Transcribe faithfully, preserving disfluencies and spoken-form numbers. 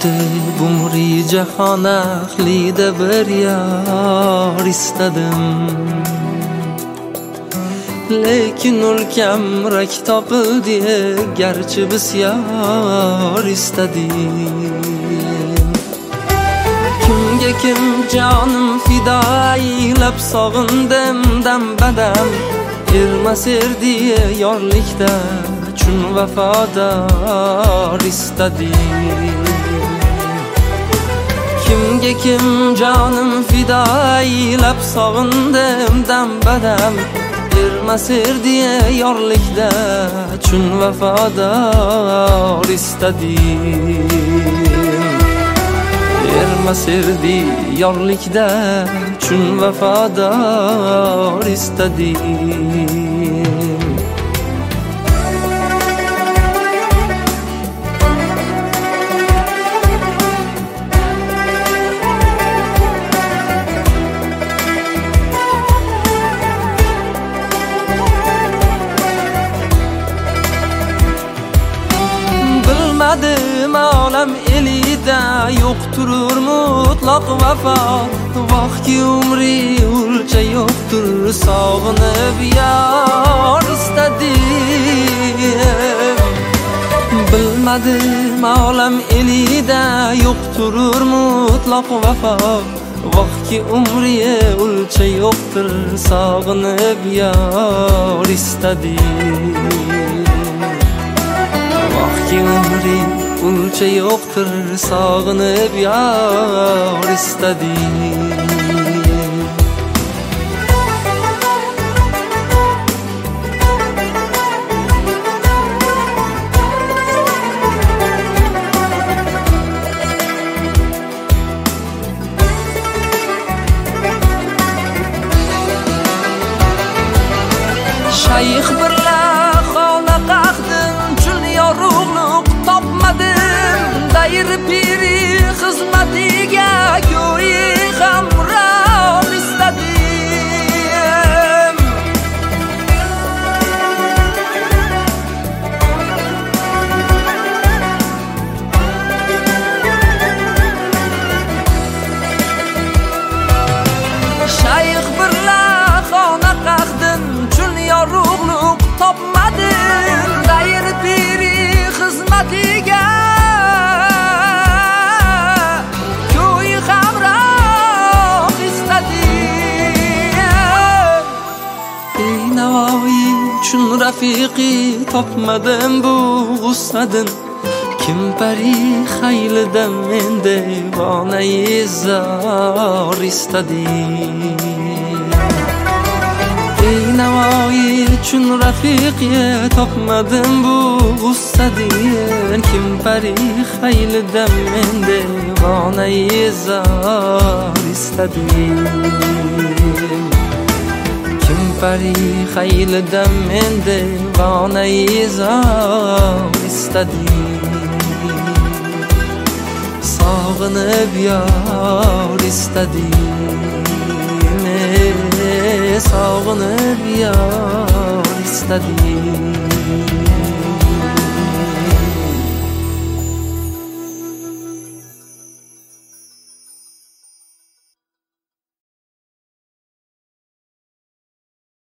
deb umri jahon ahlida bir yor istadim, lekin ulkamrak topildi garchi bisyor istadim. Kimga kim jonim fido aylab sog'indim dam badam, ermas erdi yorlikda chun vafodor istadim. Kimga kim jonim fido aylab sog'indim dam badam, ermas erdi yorlikda chun vafodor istadim. Ermas erdi yorlikda chun vafodor istadim. Bilmadim olam elida yo'qtur mutlaq vafo, vohki umri ulcha yo'qtur sog'inib yor istadim. Bilmadim olam elida yo'qtur mutlaq vafo, vohki umri ulcha yo'qtur sog'inib yor istadim. Vohki umri ulcha yo'qtir sog'inib yor istadim. Shayx birla xona qaqdim, chun yorug'liq topmadim, dayr piri xizmatiga go'yi hamroh istadim. Shayx birla xona qaqdim, chun yorug'liq topmadim, dayr piri xizmatiga go'yi hamroh istadim. Ey Navoiy chun rafiqi topmadim bu g'ussadin, kim pari xaylida men devonai zor istadim. Ey Navoiy chun rafiqi topmadim bu g'ussadin, kim pari xaylida men devonai zor istadim. Kim pari xaylida men devonai zor istadim. Sog'inib yor istadim, sog'inib yor istadim.